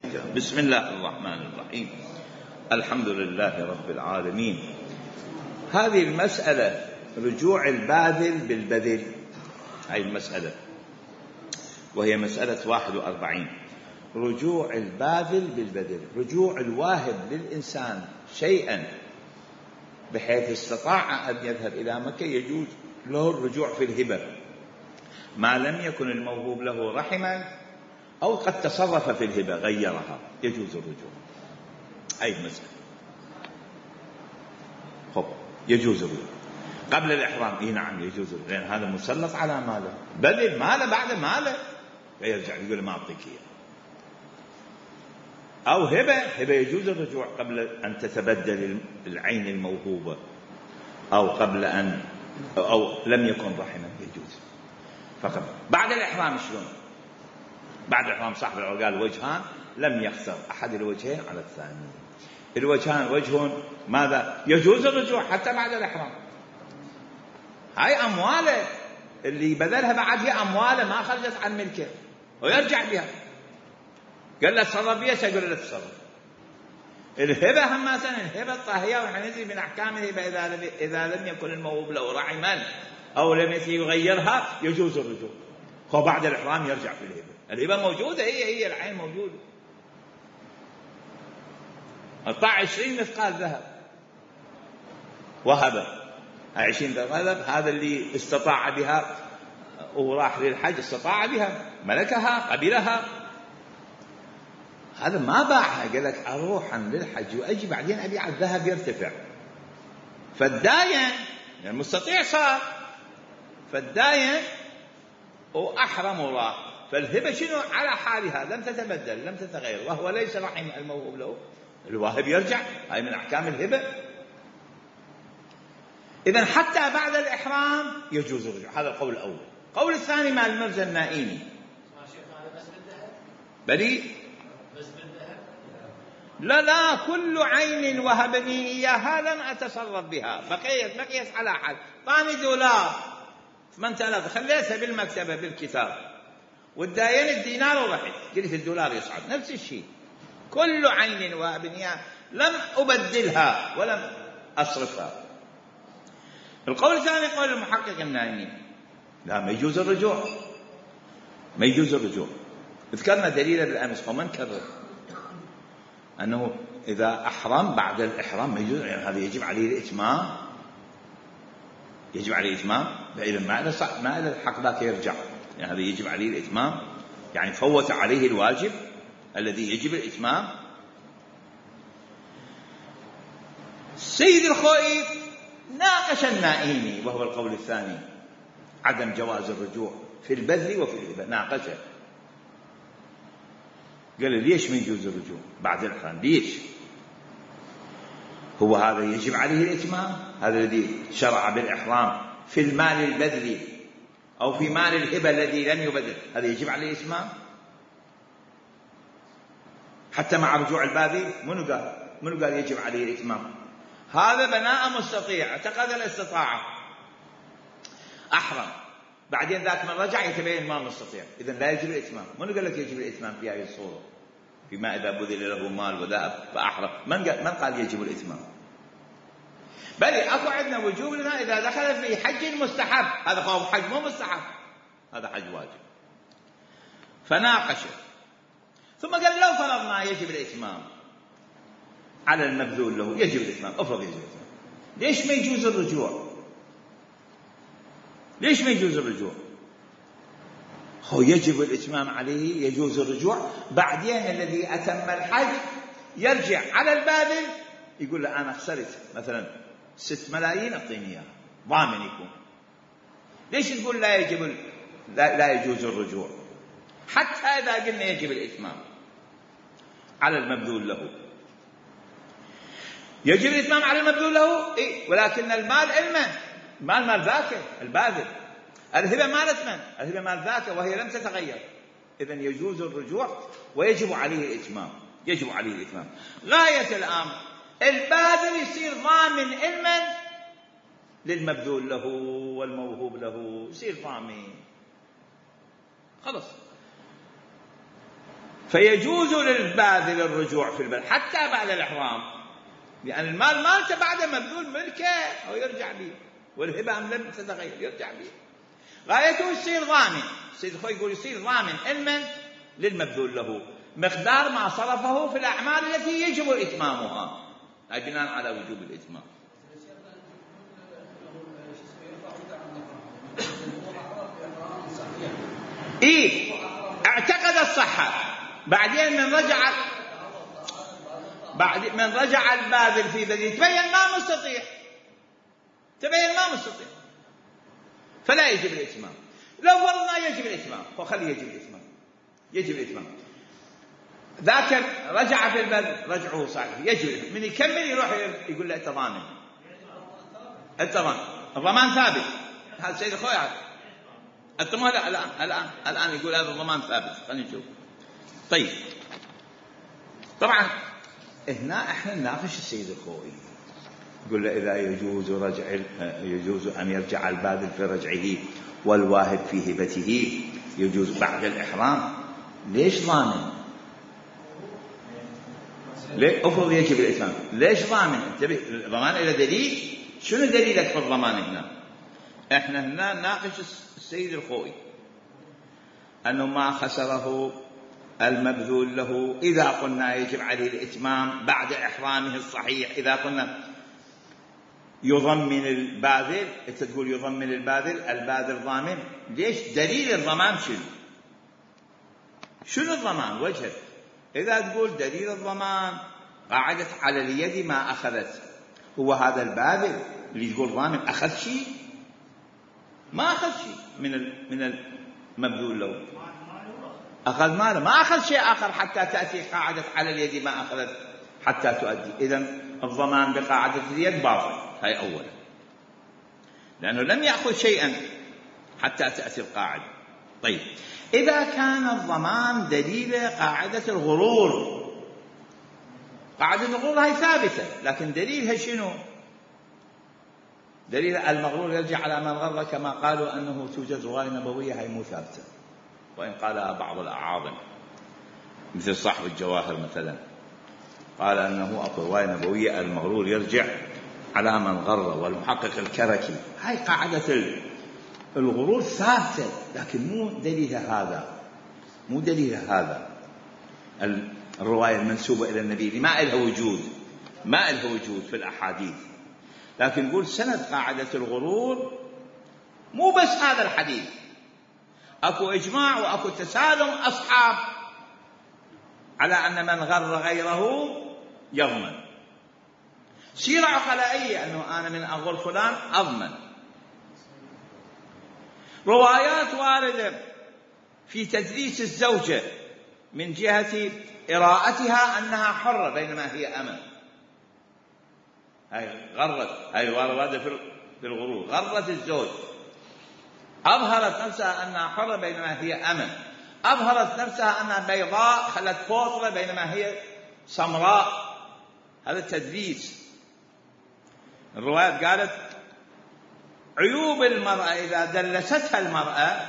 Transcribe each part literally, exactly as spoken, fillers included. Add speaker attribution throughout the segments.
Speaker 1: بسم الله الرحمن الرحيم. الحمد لله رب العالمين. هذه المسألة رجوع الباذل بالبذل، هذه المسألة وهي مسألة واحد وأربعين، رجوع الباذل بالبذل، رجوع الواهب للإنسان شيئا بحيث استطاع أن يذهب إلى مكة يجوز له الرجوع في الهبة ما لم يكن الموهوب له رحما أو قد تصرف في الهبة غيرها، يجوز الرجوع. أي مسألة خب يجوز الرجوع قبل الإحرام. إيه نعم يجوز الرجوع، لأن هذا مسلط على ماله، بذل ماله بعد ماله فيرجع يقول ما أعطيك إياه. أو هبة، هبة يجوز الرجوع قبل أن تتبدل العين الموهوبة أو قبل أن أو لم يكن رحما يجوز. فقط بعد الإحرام شلون؟ بعد الإحرام صاحب العقال وجهان لم يخسر أحد الوجهين على الثاني. الوجهان وجه ماذا؟ يجوز الرجوع حتى بعد الإحرام. هاي أمواله اللي بذلها بعد هي أمواله ما خرجت عن ملكه ويرجع بها. قال له تصرف بها، سيقول له تصرف. الهبة هم مثلا الهبة الطاهية، ونحن ندري من أحكام الهبة إذا إذا لم يكن الموهوب له رحما أو لم يغيرها يجوز الرجوع. هو بعد الإحرام يرجع في الهبة. الهبة موجودة، هي هي العين موجودة. أعطى عشرين مثقال ذهب وهبة، عشرين ذهب، هذا اللي استطاع بها وراح للحج استطاع بها، ملكها قبلها، هذا ما باعها. قال لك أروح للحج وأجي بعدين أبيع الذهب يرتفع. فالداين المستطيع صار فالداين وأحرم وراح. فالهبة شنو؟ على حالها لم تتبدل لم تتغير، وهو ليس رحم الموهوب له، الواهب يرجع. هاي من أحكام الهبة. إذن حتى بعد الإحرام يجوز الرجوع. هذا القول الأول. القول الثاني مع المرزا النائيني بلي لا لا كل عين وهبني إياها لم أتصرف بها، بقيت بقيت على حد. طاني دولار ثمانية آلاف خليتها بالمكتبة بالكتاب والداين الدينار ورحت، قلت الدولار يصعد. نفس الشيء كل عين وهبني لم أبدلها ولم أصرفها. القول الثاني قول المحقق النائمي لا، ما يجوز الرجوع، ما يجوز الرجوع. ذكرنا دليلا بالأمس وما نكرر أنه إذا أحرم بعد الإحرام ما يجوز، يعني هذا يجب عليه الإتمام، يجب عليه الإتمام. إذا ما له ما له الحق ذاك يرجع، يعني هذا يجب عليه الإتمام، يعني فوت عليه الواجب الذي يجب الإتمام. السيد الخوئي ناقش النائيني وهو القول الثاني عدم جواز الرجوع في البذل وفي الهبة، ناقشه. قال ليش ما يجوز الرجوع بعد الإحرام؟ ليش؟ هو هذا يجب عليه الإتمام، هذا الذي شرع بالإحرام في المال البذلي أو في مال الهبة الذي لم يبذل، هذا يجب عليه الإتمام حتى مع رجوع الباذل. منو قال؟ منو قال يجب عليه الإتمام؟ هذا بناء مستطيع، اعتقد الاستطاعة، أحرم، بعدين ذاك من رجع يتبين ما مستطيع، إذن لا يجب الإتمام. منو قال لك يجب الإتمام في هذه الصورة؟ فيما إذا بذل له مال وذهب فأحرم، من قال من قال يجب الإتمام؟ بل أكو عندنا وجوب لنا إذا دخل في حج مستحب، هذا هو حج مو مستحب، هذا حج واجب. فناقشه ثم قال لو فرضنا يجب الإتمام على المبذول له، يجب الإتمام، أفرض يجب الإتمام، ليش ما يجوز الرجوع؟ ليش ما يجوز الرجوع؟ هو يجب الإتمام عليه، يجوز الرجوع. بعدين الذي أتم الحج يرجع على الباذل يقول له أنا خسرت مثلا ست ملايين أعطيني إياها، ضامن يكون. ليش تقول لا يجب لا, لا يجوز الرجوع حتى إذا قلنا يجب الإتمام على المبذول له؟ يجب الإتمام على المبذول له إيه؟ ولكن المال علمه، المال مال ذاك الباذل، الهبة مالت من؟ الهبة مال ذاك وهي لم تتغير. إذن يجوز الرجوع ويجب عليه الإتمام، يجب عليه الإتمام. غاية الأمر الباذل يصير ضامن علما للمبذول له والموهوب له، يصير ضامن خلص. فيجوز للباذل الرجوع في البلد حتى بعد الإحرام، لأن المال مالته بعد مبذول ملكه أو يرجع به، والهبة لم تتغير يرجع به. غايته يصير ضامن. السيد الخوئي يقول يصير ضامن علما للمبذول له مقدار ما صرفه في الأعمال التي يجب إتمامها، أي بناء على وجوب الإتمام. إيه اعتقد الصحة، بعدين من رجع بعد من رجع الباذل في بلده تبين ما مستطيع تبين ما مستطيع فلا يجب الإتمام. لو فرضنا يجب الإتمام وخلي يجب الإتمام يجب الإتمام ذاك رجع في البلد رجعه صحيح يجب، من يكمل يروح يقول له أنت ضامن، أنت ضامن، الضمان ثابت. هذا السيد الخوئي أنتم لا الآن الآن الآن يقول هذا الضمان ثابت. خلينا نشوف. طيب طبعا هنا احنا نناقش السيد الخوئي، يقول له إذا يجوز رجع يجوز أن يرجع الباذل في رجعه والواهب في هبته يجوز بعد الإحرام، ليش ضامن؟ ليه أفرض يجب الإتمام، ليش ضامن؟ انتبه، الضمان إلى دليل. شنو دليلك في الضمان هنا؟ احنا هنا نناقش السيد الخوئي أنه ما خسره المبذول له إذا قلنا يجب عليه الإتمام بعد إحرامه الصحيح، إذا قلنا يضمن الباذل، أنت تقول يضمن الباذل، الباذل ضامن، ليش؟ دليل الضمان شنو؟ شنو الضمان وجهه؟ إذا تقول دليل الضمان قاعدة على اليد ما أخذت، هو هذا الباذل اللي تقول ضامن أخذ شيء؟ ما أخذ شيء من من المبذول له، أخذ ماله، ما أخذ شيء آخر حتى تأتي قاعدة على اليد ما أخذت حتى تؤدي. إذن الضمان بقاعدة اليد باطل، هاي أولا، لأنه لم يأخذ شيئا حتى تأتي القاعدة. طيب إذا كان الضمان دليل قاعدة الغرور، قاعدة الغرور هاي ثابتة، لكن دليلها شنو؟ دليل المغرور يرجع على من غر، كما قالوا أنه توجد رواية نبوية هاي مو ثابتة، وإن قالها بعض الأعاظم مثل صاحب الجواهر مثلا قال أنه أكو رواية نبوية المغرور يرجع على من غر، والمحقق الكركي هاي قاعدة الغرور ثابتة، لكن مو دليلها هذا، مو دليلها هذا الرواية المنسوبة إلى النبي ما إلها وجود، ما إلها وجود في الأحاديث، لكن نقول سند قاعدة الغرور مو بس هذا الحديث، أكو إجماع وأكو تسالم أصحاب على أن من غر غيره يضمن، سيرة عقلائية أنه أنا من أغر فلان أضمن. روايات واردة في تدليس الزوجة من جهة إراءتها أنها حرة بينما هي أمة، هاي غرت، هاي واردة في الغرور، غرت الزوج، أظهرت نفسها أنها حرة بينما هي أمة، أظهرت نفسها أنها بيضاء خلت فوطرة بينما هي سمراء، هذا تدليس. الروايات قالت عيوب المرأة إذا دلستها المرأة،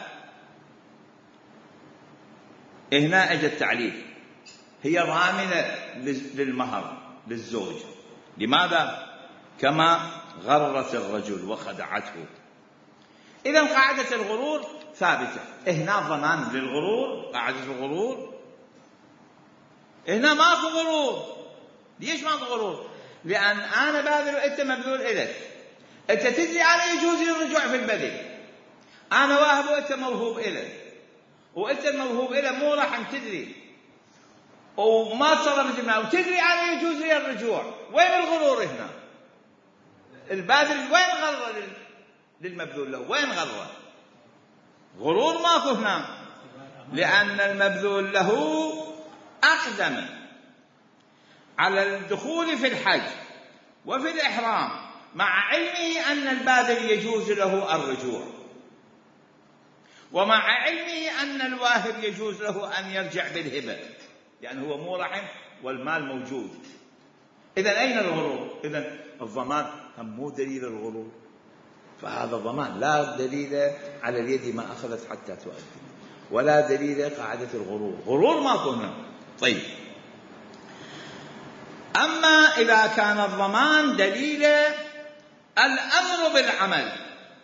Speaker 1: هنا أجى التعليل، هي ضامنة للمهر للزوج، لماذا؟ كما غرت الرجل وخدعته. إذن قاعدة الغرور ثابتة، هنا ضمان للغرور، قاعدة الغرور هنا ماكو غرور. ليش ماكو غرور؟ لأن أنا باذل وأنت مبذول إلك، أنت تدري أنا يجوز الرجوع في البدل، أنا واهب وأنت موهوب إلك، وأنت الموهوب إلك مو راح تدري وما تصرفت معه وتدري أنا يجوز لي الرجوع، وين الغرور هنا؟ الباذل وين غره للمبذول له؟ وين غره؟ غرور ماكو هنا، لأن المبذول له أقدم على الدخول في الحج وفي الإحرام مع علمه أن الباذل يجوز له الرجوع، ومع علمه أن الواهب يجوز له أن يرجع بالهبة، يعني هو مو رحم والمال موجود. إذن أين الغرور؟ إذن الضمان هم مو دليل الغرور، فهذا ضمان لا دليل على اليد ما أخذت حتى تؤدي، ولا دليل قاعدة الغرور، غرور ماكو هنا، طيب، أما إذا كان الضمان دليل الأمر بالعمل،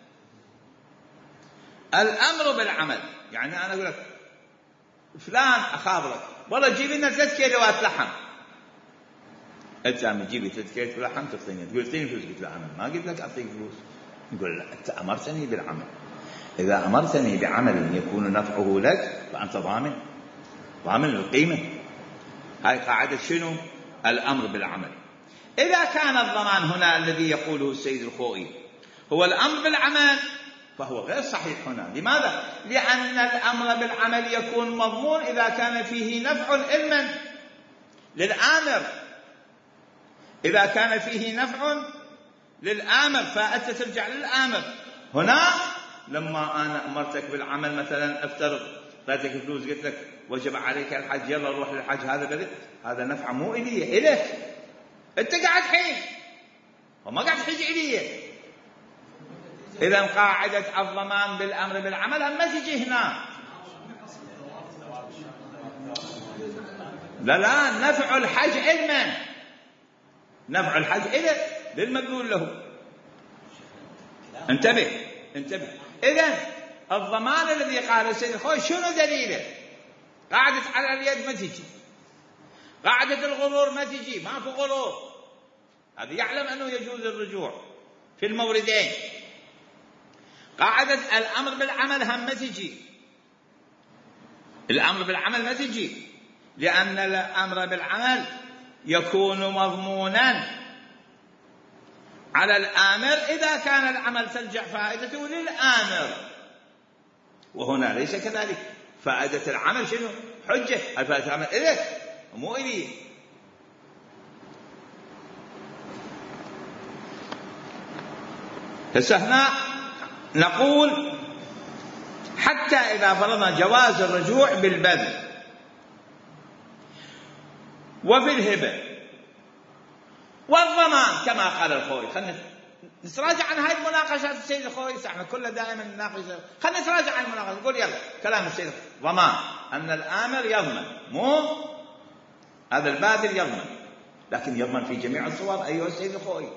Speaker 1: الأمر بالعمل يعني أنا أقول لك فلان أخابرك والله جيب لنا ثلاث كيلوات لحم، أنت عم تجيبي ثلاث كيلوات لحم تعطيني، تقول اعطيني فلوس، قلت له أنا ما قلت لك أعطيك فلوس، يقول لا أنت أمرتني بالعمل، إذا أمرتني بعمل يكون نفعه لك فأنت ضامن، ضامن القيمة. هاي قاعدة شنو؟ الأمر بالعمل. إذا كان الضمان هنا الذي يقوله السيد الخوئي هو الأمر بالعمل فهو غير صحيح هنا. لماذا؟ لأن الأمر بالعمل يكون مضمون إذا كان فيه نفع علما للآمر، إذا كان فيه نفع للآمر فأنت ترجع للآمر. هنا لما أنا أمرتك بالعمل مثلا افترض اعطيتك فلوس قلت لك وجب عليك الحج يلا روح للحج، هذا بدل هذا نفع مو إلي إلك، أنت قاعد حج وما قاعد تحج إلي. إذا قاعدة الضمان بالأمر بالعمل أما تجي هنا لا لا نفع الحج علما، نفع الحج إلك للمدلول له. انتبه انتبه. إذن الضمان الذي قال السيد الخوئي شنو دليله؟ قاعدة على اليد ما تجي، قاعدة الغرور ما تجي، ماكو غرور، هذا يعلم أنه يجوز الرجوع في الموردين. قاعدة الأمر بالعمل هم ما تجي، الأمر بالعمل ما تجي، لأن الأمر بالعمل يكون مضمونا على الآمر إذا كان العمل ترجع فائدته للآمر، وهنا ليس كذلك. فائدة العمل شنو؟ حجة، فائدة العمل إليك مو إلي. هسه هنا نقول حتى إذا فرضنا جواز الرجوع بالبذل وفي الهبة والضمان كما قال الخوئي. خلينا نتراجع عن هاي المناقشات السيد الخوئي، احنا كلنا دائما نناقش، خلينا نتراجع عن المناقشة. نقول يلا كلام السيد ضمان أن الآمر يضمن، مو هذا الباذل يضمن، لكن يضمن في جميع الصور أيها السيد الخوئي.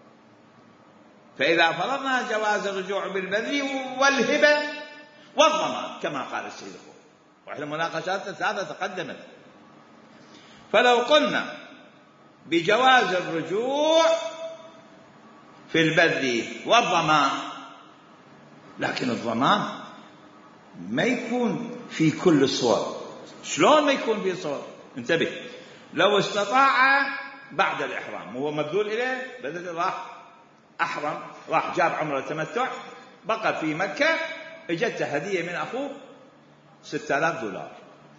Speaker 1: فإذا فرضنا جواز الرجوع بالبذل والهبة والضمان كما قال السيد الخوئي، وإحنا مناقشات الثلاثة تقدمت، فلو قلنا بجواز الرجوع في البذل والضمان، لكن الضمان ما يكون في كل الصور. شلون ما يكون في صور؟ انتبه، لو استطاع بعد الإحرام وهو مبذول إليه بدل راح أحرم، راح جاب عمرة تمتع، بقى في مكة، اجته هدية من أخوه ستة آلاف دولار،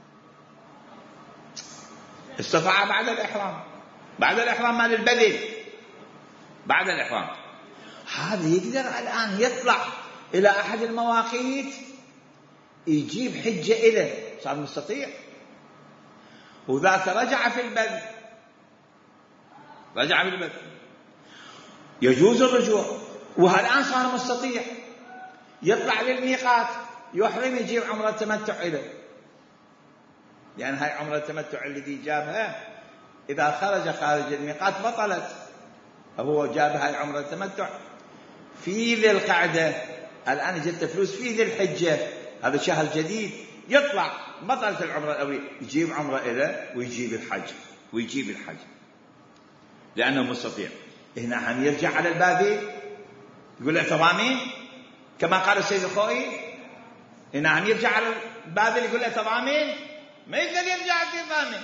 Speaker 1: استطاع بعد الإحرام، بعد الإحرام مال البذل، بعد الإحرام هذا يقدر الآن يطلع إلى أحد المواقيت يجيب حجة إليه، صار مستطيع. وذاك رجع في البذل، رجع في البذل يجوز الرجوع، وهالآن صار مستطيع يطلع للميقات يحرم يجيب عمرة تمتع إليه، لأن هاي عمرة التمتع الذي جابها إذا خرج خارج الميقات بطلت. هو جاب هاي عمرة التمتع في ذي القعدة، الآن جت فلوس في ذي الحجة، هذا شهر جديد، يطلع بطلت العمرة الأولية، يجيب عمرة إليه ويجيب الحج ويجيب الحج لأنه مستطيع. هنا هم يرجع على الباذل يقول له تضامين كما قال السيد الخوئي، هنا هم يرجع على الباذل يقول له تضامين، ما يقدر يرجع في ضامن،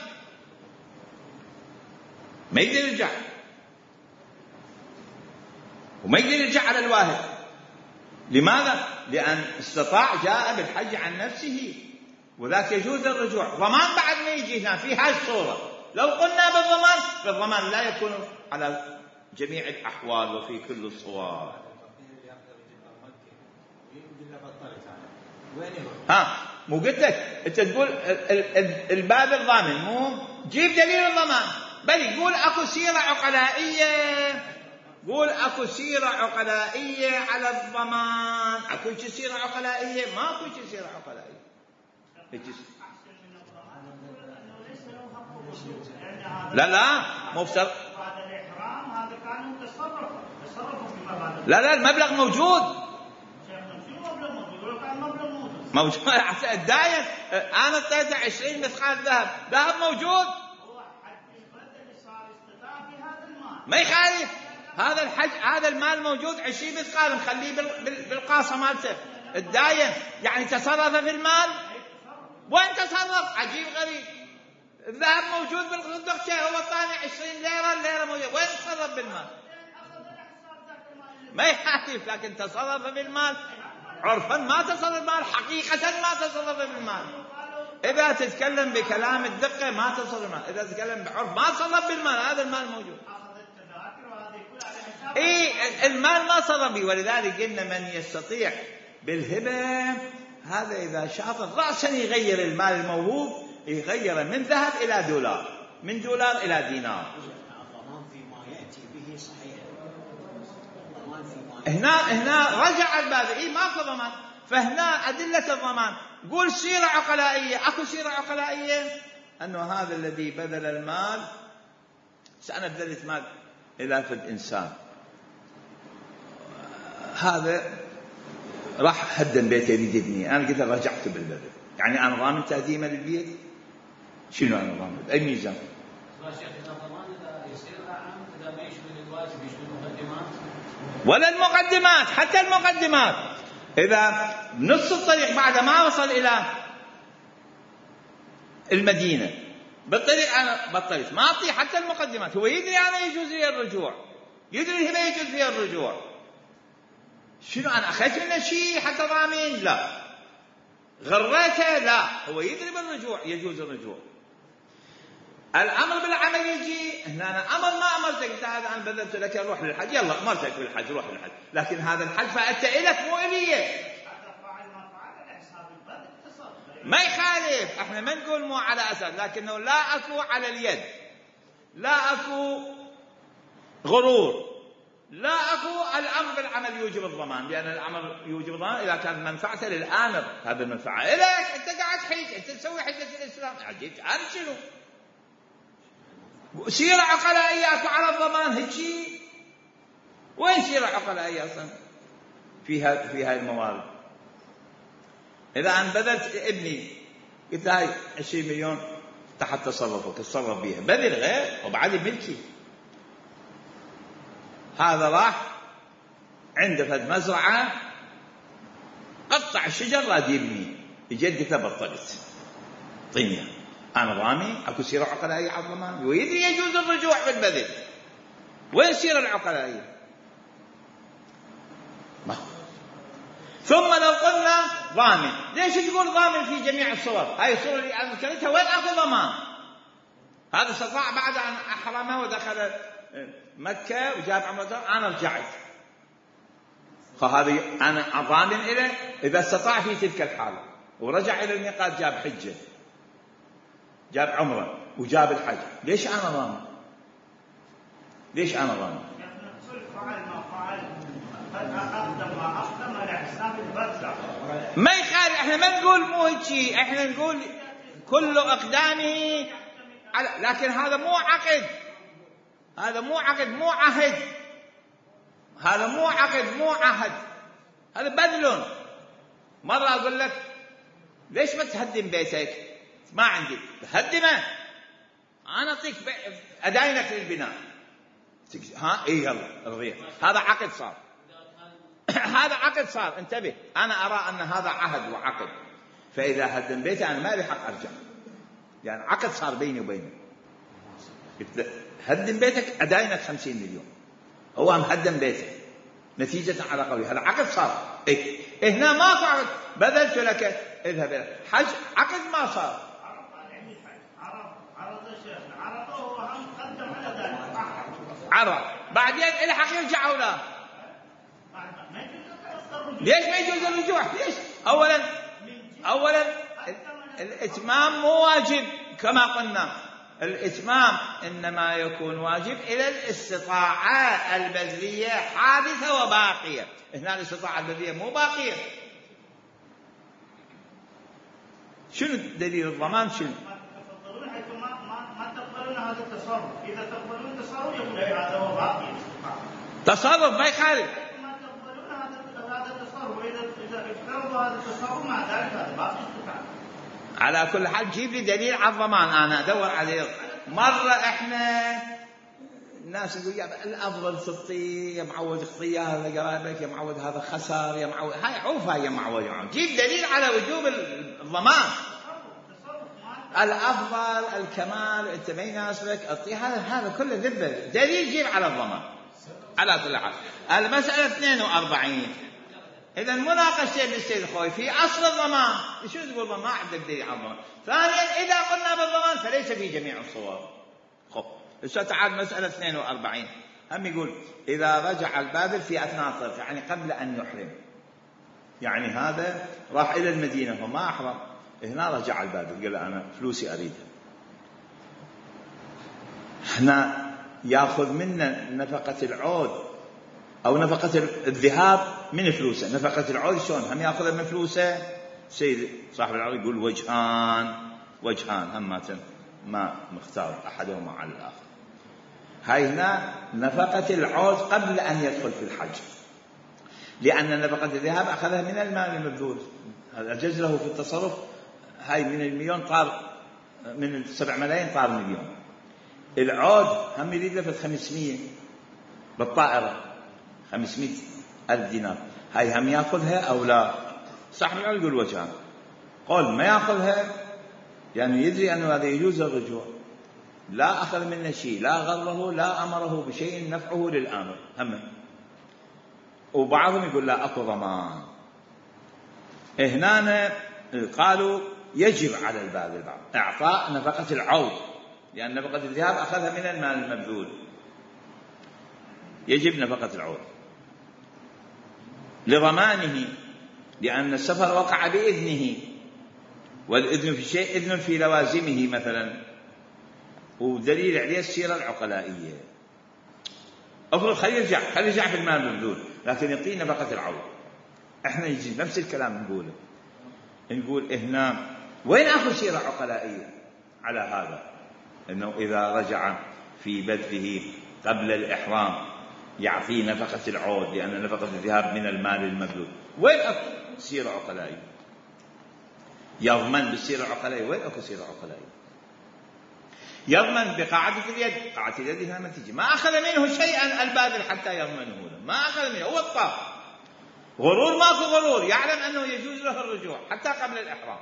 Speaker 1: ما يقدر يرجع، وما يقدر يرجع على الواهب. لماذا؟ لأن استطاع جاء بالحج عن نفسه، وذاك يجوز الرجوع. ضمان بعد ما يجي هنا في هذه الصورة. لو قلنا بالضمان، فالضمان لا يكون على جميع الأحوال وفي كل الصور. ها مو قلت لك انت تقول الباب الضامن، مو جيب دليل الضمان، بل قول اكو سيرة عقلائية، قول اكو سيرة عقلائية على الضمان. اكو شي سيرة عقلائية؟ ما اكو شي سيرة عقلائية. لا لا مو بسر...
Speaker 2: بعد الإحرام هذا كانوا تصرفوا تصرفوا في مبادئ.
Speaker 1: لا لا المبلغ موجود موجود الداين. انا اعطيته عشرين مثقال ذهب، ذهب موجود ما يخالف. هذا الحج هذا المال موجود عشرين مثقال نخليه بالقاصه مالته. الداين يعني تصرف في المال. وين تصرف؟ عجيب غريب. الذهب موجود بالصندوقته، هو الثاني عشرين ليره، الليره موجود، وين تصرف بالمال؟ ما يخالف، لكن تصرف بالمال عرفا ما تصرف بالمال، حقيقة ما تصرف بالمال. إذا تتكلم بكلام الدقة ما تصرف بالمال، إذا تتكلم بعرف ما تصرف بالمال. هذا المال موجود. إيه المال ما صرف به. ولذلك قلنا من يستطيع بالهبة هذا إذا شاط رأسا يغير المال الموهوب، يغير من ذهب إلى دولار، من دولار إلى دينار. هنا هنا رجع الباب. إيه ماكو ضمان. فهنا أدلة الضمان. قول سيرة عقلائية. أكو سيرة عقلائية أنه هذا الذي بذل المال، أنا بذلت مال إلى فد إنسان، هذا راح هدم بيته يريد يبني، أنا قلت رجعت بالبذل، يعني أنا ضامن تهديمه للبيت؟ شنو أنا ضامن؟ أي ميزان؟ ولا المقدمات، حتى المقدمات إذا نص الطريق بعد ما وصل إلى المدينة بالطريق أنا بطلت ما أعطيه حتى المقدمات، هو يدري أنا يجوز لي الرجوع، يدري الهبة يجوز لي الرجوع. شنو أنا أخذت منه شيء حتى ضامن؟ لا. غريته؟ لا. هو يدري بالرجوع، يجوز الرجوع. الأمر بالعمل يجي هنا. أنا أمر ما أمرتك، أنت هذا أنا بذلت لك روح للحج، يلا أمرتك بالحج روح للحج، لكن هذا الحج فأتى إلك مو إلي. ما يخالف، احنا ما نقول مو على أساس، لكنه لا أكو على اليد، لا أكو غرور، لا أكو الأمر بالعمل يوجب الضمان، لأن الأمر يوجب الضمان إذا كان منفعته للآمر، هذا المنفعة إليك، أنت قاعد حج، أنت تسوي حجة الإسلام، عجيت أنا شنو؟ سيرة عقلائية أكو على الضمان هيجي؟ وين سيرة عقلائية أصلا في هاي في هاي الموارد؟ إذا أنا بذلت ابني قلت هاي عشرين مليون تحت تصرفك، تصرف بيها، بذل غير وبعد ملكي. هذا راح عنده فد مزرعة قطع الشجر راد يبني، يجي قلت له بطلت طينيا، أنا رامي. أكو سيرة عقلائية على الضمان؟ ويدري يجوز الرجوع بالبذل. وين السيرة العقلائية؟ ما. ثم لو قلنا ضامن، ليش تقول ضامن في جميع الصور؟ هاي الصورة اللي أنا ذكرتها وين أكو ضمان؟ هذا استطاع بعد أن أحرمه ودخل مكة وجاب عمرته، أنا رجعت، فهذه أنا ضامن إليه. إذا استطاع في تلك الحالة ورجع إلى الميقات جاب حجة، جاب عمره وجاب الحج، ليش أنا ضامن؟ ليش أنا ضامن؟ ما يخالف، احنا ما نقول مو هيك، احنا نقول كل اقدامه على، لكن هذا مو عقد، هذا مو عقد، مو عهد، هذا مو عقد، مو عهد، هذا بذل. مرة اقول لك ليش ما تهدم بيتك؟ ما عندي، هدمه، انا اعطيك اداينك للبناء، ها اي يلا رضيت، هذا عقد صار. هذا عقد صار، انتبه، أنا أرى أن هذا عهد وعقد، فإذا هدم بيتي أنا ما لي حق أرجع، يعني عقد صار بيني وبينه. هدم بيتك أداينك خمسين مليون، هو مهدم بيته نتيجة على قولي، هذا عقد صار. إيه؟ إيه هنا ماكو عقد، بذلت لك اذهب إلى حج، عقد ما صار. عرض بعدين إلى حق يرجع أو لا؟ ليش ما يجوز الرجوع؟ ليش؟ أولا أولا الإتمام مو واجب كما قلنا، الإتمام إنما يكون واجب إلى الاستطاعة البذلية حادثة وباقية. هنا الاستطاعة البذلية مو باقية. شنو دليل الضمان؟ شنو؟
Speaker 2: هذا التصرف، إذا تقبلون التصرف يقول هذا هو باقي
Speaker 1: تصرف ما يخالف.
Speaker 2: ما تقبلون هذا هذا التصرف، وإذا إذا افترضوا هذا التصرف مع ذلك هذا باقي استطاع.
Speaker 1: على كل حال جيب لي دليل على الضمان، أنا أدور عليه. مرة إحنا الناس يقول يا الأفضل تطي يا معود اختيار لقرابك يا معود هذا خسر يا معود هاي عوفها يا معود يا معود. جيب دليل على وجوب الضمان. الأفضل الكمال أنت ما يناسبك أعطي هذا هذا كله ذبة. دليل جيب على الضمان. على كل حال المسألة اثنين وأربعين. إذا مناقشة للسيد الخوي في أصل الضمان. شو تقول ما عندك دليل على الضمان. ثانيا إذا قلنا بالضمان فليس في جميع الصور. خب السؤال تعال مسألة اثنين وأربعين هم يقول إذا رجع البادل في أثناء الطريق يعني قبل أن يحرم، يعني هذا راح إلى المدينة وما أحرم، هنا رجع البادل قال أنا فلوسي أريدها، هنا يأخذ منا نفقة العود أو نفقة الذهاب من فلوسه. نفقة العود شلون هم يأخذها من فلوسه. سيد صاحب العرض يقول وجهان وجهان هم ما مختار أحدهما على الآخر. هاي هنا نفقة العود قبل أن يدخل في الحج، لأن نفقة الذهاب أخذها من المال المبذول، أجز له في التصرف. هاي من المليون طار من السبع ملايين طار مليون. العود هم يريد له في خمسمية بالطائرة خمسمية ألف دينار، هاي هم يأخذها أو لا؟ صاحب العود يقول وجهان. قول ما يأخذها يعني يدري أنه هذا يجوز الرجوع، لا أخذ منه شيء، لا غره لا أمره بشيء نفعه للآمر هم. وبعضهم يقول لا أكو ضمان. هنا قالوا يجب على البادل البعض إعطاء نفقة العود، لأن نفقة الذهاب أخذها من المال المبذول، يجب نفقة العود لضمانه، لأن السفر وقع بإذنه، والإذن في شيء إذن في لوازمه مثلا، ودليل عليه السيرة العقلائية. أفرض خلي يرجع خلي يرجع في المال المبذول لكن يعطيه نفقة العود. إحنا يجي نفس الكلام نقوله، نقول هنا وين أخذ سيرة عقلائية على هذا، إنه إذا رجع في بذله قبل الإحرام يعطيه نفقة العود لأن نفقة الذهاب من المال المبذول. وين أكو سيرة عقلائية يضمن بالسيرة العقلائية؟ وين أكو سيرة عقلائية؟ يضمن بقاعدة اليد، قاعدة اليد هنا ما تجي، ما أخذ منه شيئا البادل حتى يضمنه له، ما أخذ منه، هو الطاف غرور ماكو غرور، يعلم أنه يجوز له الرجوع حتى قبل الإحرام.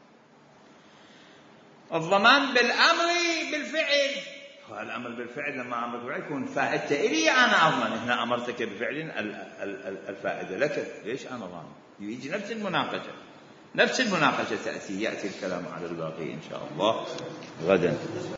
Speaker 1: الضمان بالأمر بالفعل، الأمر بالفعل لما أمر بالفعل يكون فائدته إلي أنا أضمن، هنا أمرتك بفعل الفائدة لك، ليش أنا ضامن؟ يجي نفس المناقشة نفس المناقشة تأتي، يأتي الكلام على الباقي إن شاء الله غدا.